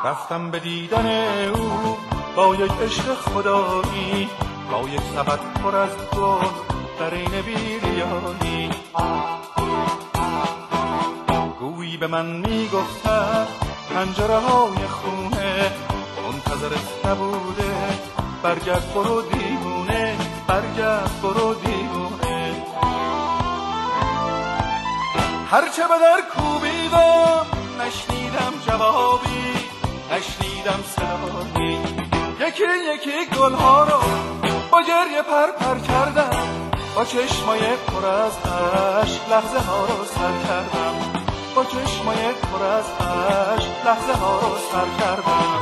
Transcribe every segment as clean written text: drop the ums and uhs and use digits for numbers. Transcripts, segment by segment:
رفتم به دیدن او با یک عشق خدایی، با یک سبد پر از گل در این بیریایی. گویی به من میگفتن پنجره های خونه منتظرت نبوده، برگرد برو دیوونه، برگرد برو دیوونه. هرچه به در کوبیدم نشنیدم جوابی، نشنیدم صدایی. یکی یکی گلها رو با گریه پر کردم، با چشمای پر از اشک لحظه ها رو سر کردم، با چشمای پر از اشک لحظه ها رو سر کردم.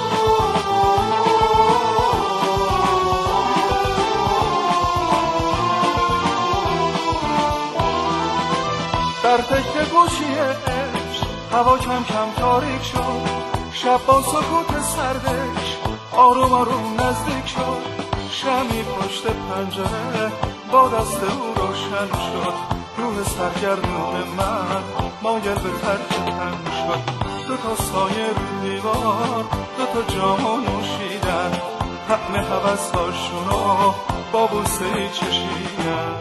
در تکه گوشی عشق هوا کم کم تاریک شد، شب با سکوت سردش آروم آروم نزدیک شد. شمی پشت پنجره با دست او روشن شد، روح سرگردون من مایل به ترک تن شد. دو تا سایه رو دیوار، دو تا جامو نوشیدن، طعم هوساشونو با بوسه چشیدن.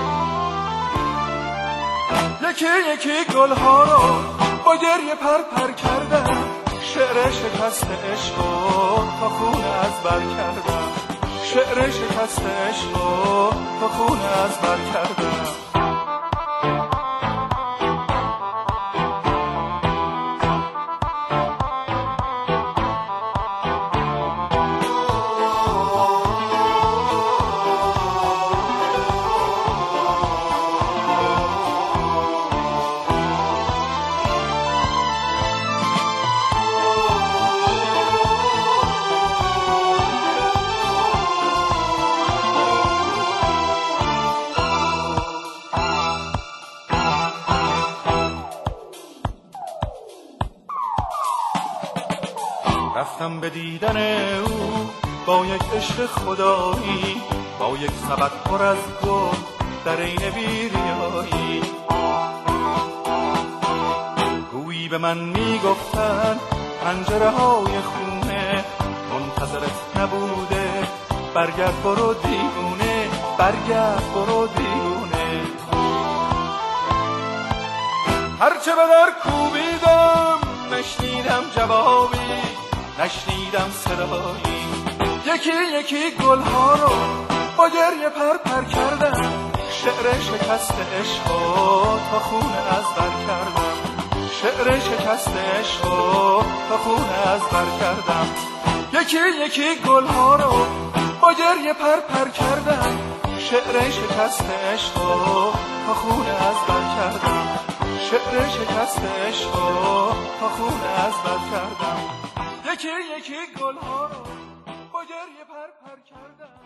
یکی یکی گلها رو با گریه پر کردم، شعر شکست عشقو تا خونه از بر کردم، شعر شکست عشقو تا خونه از بر کردم. رفتم به دیدن او با یک عشق خدایی، با یک سبد پر از گل در این بیریایی. گویی به من میگفتن پنجره های خونه منتظرت نبوده، برگرد برو دیوونه، برگرد برو دیوونه. هرچه به در کوبیدم نشنیدم جوابی، نشنیدم صدایی. یکی یکی گلها رو با گریه پر کردم، شعر شکست عشقو تا خونه از بر کردم، شعر شکست عشقو تا خونه از بر کردم. یکی یکی گلها رو با گریه پر کردم، شعر شکست عشقو تا خونه از بر کردم، شعر شکست عشقو تا خونه از بر کردم. یکی یکی گلها رو با گریه پر کردم.